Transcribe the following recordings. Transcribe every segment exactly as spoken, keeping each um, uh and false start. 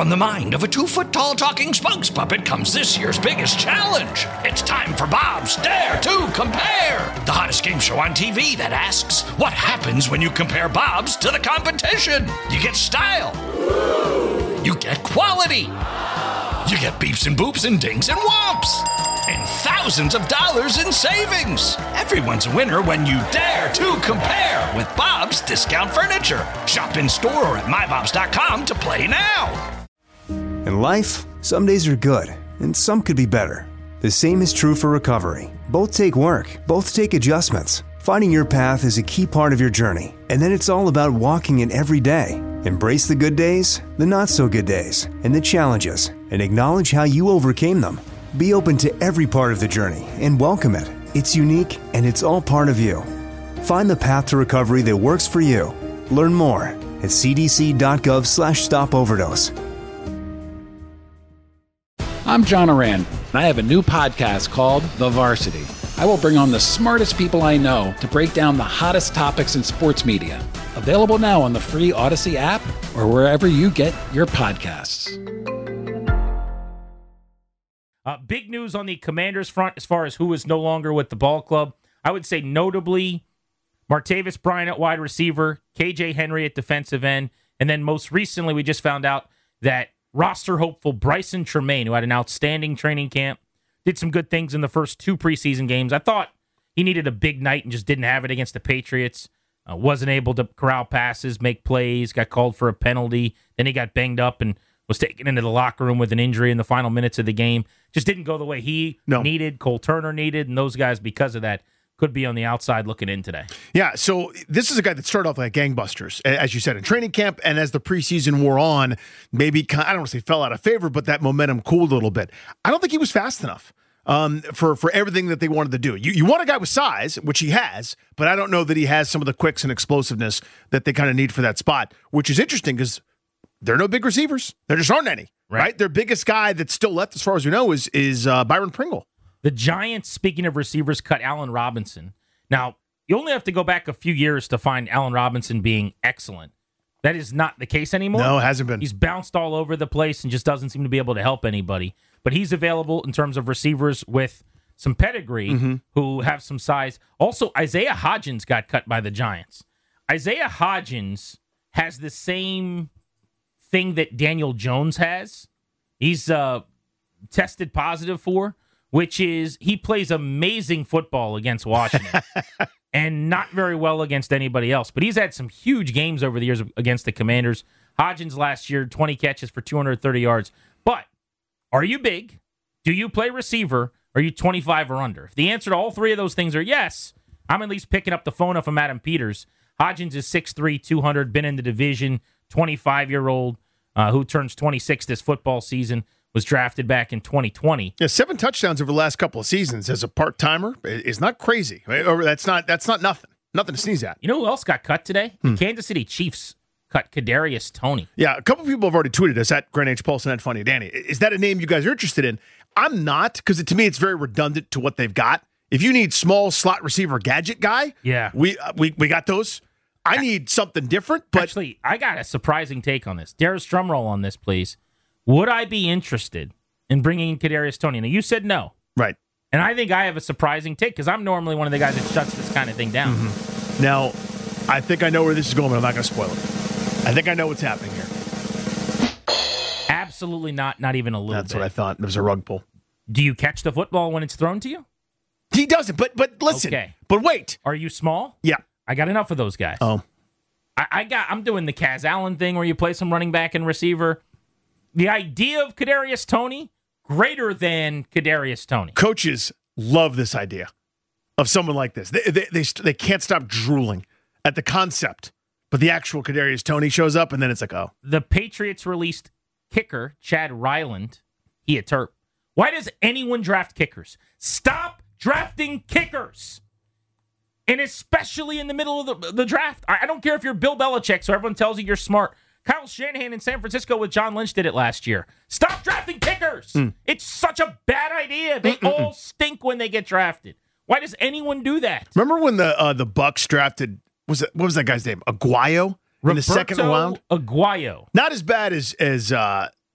From the mind of a two-foot-tall talking spokes puppet comes this year's biggest challenge. It's time for Bob's Dare to Compare, the hottest game show on T V that asks, what happens when you compare Bob's to the competition? You get style. You get quality. You get beeps and boops and dings and whomps. And thousands of dollars in savings. Everyone's a winner when you dare to compare with Bob's Discount Furniture. Shop in store or at my bobs dot com to play now. In life, some days are good, and some could be better. The same is true for recovery. Both take work, both take adjustments. Finding your path is a key part of your journey, and then it's all about walking it every day. Embrace the good days, the not-so-good days, and the challenges, and acknowledge how you overcame them. Be open to every part of the journey and welcome it. It's unique, and it's all part of you. Find the path to recovery that works for you. Learn more at c d c dot gov slash stop overdose. I'm John Oran, and I have a new podcast called The Varsity. I will bring on the smartest people I know to break down the hottest topics in sports media. Available now on the free Odyssey app or wherever you get your podcasts. Uh, big news on the Commanders front as far as who is no longer with the ball club. I would say notably Martavis Bryant at wide receiver, K J Henry at defensive end, and then most recently we just found out that roster hopeful Bryson Tremaine, who had an outstanding training camp, did some good things in the first two preseason games. I thought he needed a big night and just didn't have it against the Patriots. Uh, wasn't able to corral passes, make plays, got called for a penalty. Then he got banged up and was taken into the locker room with an injury in the final minutes of the game. Just didn't go the way he no. needed, Cole Turner needed, and those guys, because of that, could be on the outside looking in today. Yeah, so this is a guy that started off like gangbusters, as you said, in training camp, and as the preseason wore on, maybe, I don't want to say fell out of favor, but that momentum cooled a little bit. I don't think he was fast enough um, for, for everything that they wanted to do. You, you want a guy with size, which he has, but I don't know that he has some of the quicks and explosiveness that they kind of need for that spot, which is interesting because there are no big receivers. There just aren't any, right? right? Their biggest guy that's still left, as far as we know, is, is uh, Byron Pringle. The Giants, speaking of receivers, cut Allen Robinson. Now, you only have to go back a few years to find Allen Robinson being excellent. That is not the case anymore. No, it hasn't been. He's bounced all over the place and just doesn't seem to be able to help anybody. But he's available in terms of receivers with some pedigree mm-hmm. who have some size. Also, Isaiah Hodgins got cut by the Giants. Isaiah Hodgins has the same thing that Daniel Jones has. He's uh, tested positive for, which is he plays amazing football against Washington and not very well against anybody else. But he's had some huge games over the years against the Commanders. Hodgins last year, twenty catches for two hundred thirty yards. But are you big? Do you play receiver? Are you twenty-five or under? If the answer to all three of those things are yes, I'm at least picking up the phone off of Adam Peters. Hodgins is six three, two hundred, been in the division, twenty-five-year-old uh, who turns twenty-six this football season. Was drafted back in twenty twenty. Yeah, seven touchdowns over the last couple of seasons as a part-timer is not crazy. Or that's not that's not nothing. Nothing to sneeze at. You know who else got cut today? Hmm. The Kansas City Chiefs cut Kadarius Toney. Yeah, a couple of people have already tweeted us at Grant H. Paulson at Funny Danny. Is that a name you guys are interested in? I'm not, because to me it's very redundant to what they've got. If you need small slot receiver gadget guy, yeah, we uh, we we got those. I need something different. But actually, I got a surprising take on this. Darius drumroll on this, please. Would I be interested in bringing in Kadarius Toney? Now, you said no. Right. And I think I have a surprising take because I'm normally one of the guys that shuts this kind of thing down. Mm-hmm. Now, I think I know where this is going, but I'm not going to spoil it. I think I know what's happening here. Absolutely not. Not even a little That's bit. what I thought. It was a rug pull. Do you catch the football when it's thrown to you? He doesn't, but but listen. Okay. But wait. Are you small? Yeah. I got enough of those guys. Oh. I, I got, I'm doing the Kaz Allen thing where you play some running back and receiver. The idea of Kadarius Toney, greater than Kadarius Toney. Coaches love this idea of someone like this. They, they, they, they can't stop drooling at the concept, but the actual Kadarius Toney shows up, and then it's like, oh. The Patriots released kicker, Chad Ryland. He a Terp. Why does anyone draft kickers? Stop drafting kickers. And especially in the middle of the, the draft. I, I don't care if you're Bill Belichick, so everyone tells you you're smart. Kyle Shanahan in San Francisco with John Lynch did it last year. Stop drafting kickers. Mm. It's such a bad idea. They Mm-mm-mm. all stink when they get drafted. Why does anyone do that? Remember when the uh, the Bucs drafted, was it, what was that guy's name? Aguayo? In Roberto the second round? Aguayo. Not as bad as as uh,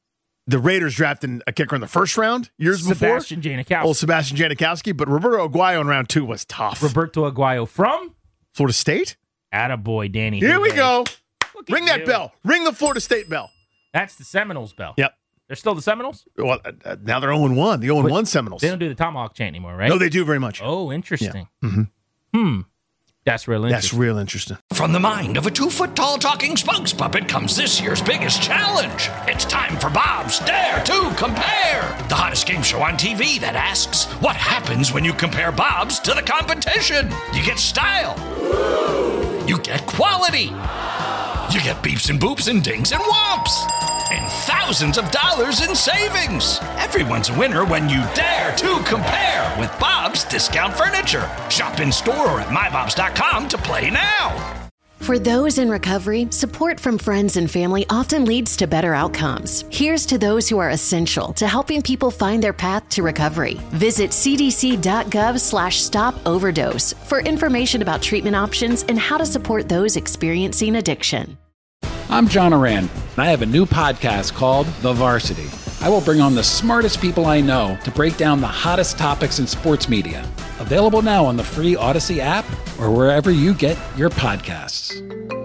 the Raiders drafting a kicker in the first round years Sebastian before. Janikowski. Old Sebastian Janikowski. But Roberto Aguayo in round two was tough. Roberto Aguayo from Florida State? Attaboy, Danny. Here we Hoover. go. Look at Ring that you. bell. Ring the Florida State bell. That's the Seminoles bell. Yep. They're still the Seminoles? Well, uh, uh, now they're oh and one. The oh and one Seminoles. They don't do the tomahawk chant anymore, right? No, they do very much. Oh, interesting. Yeah. Mm-hmm. Hmm. That's real That's interesting. real interesting. From the mind of a two-foot-tall talking spokes puppet comes this year's biggest challenge. It's time for Bob's Dare to Compare, the hottest game show on T V that asks, what happens when you compare Bob's to the competition? You get style. You get quality. You get beeps and boops and dings and whomps. And thousands of dollars in savings. Everyone's a winner when you dare to compare with Bob's Discount Furniture. Shop in store or at my bobs dot com to play now. For those in recovery, support from friends and family often leads to better outcomes. Here's to those who are essential to helping people find their path to recovery. Visit cdc.gov slash stop overdose for information about treatment options and how to support those experiencing addiction. I'm John Oran, and I have a new podcast called The Varsity. I will bring on the smartest people I know to break down the hottest topics in sports media. Available now on the free Odyssey app or wherever you get your podcasts.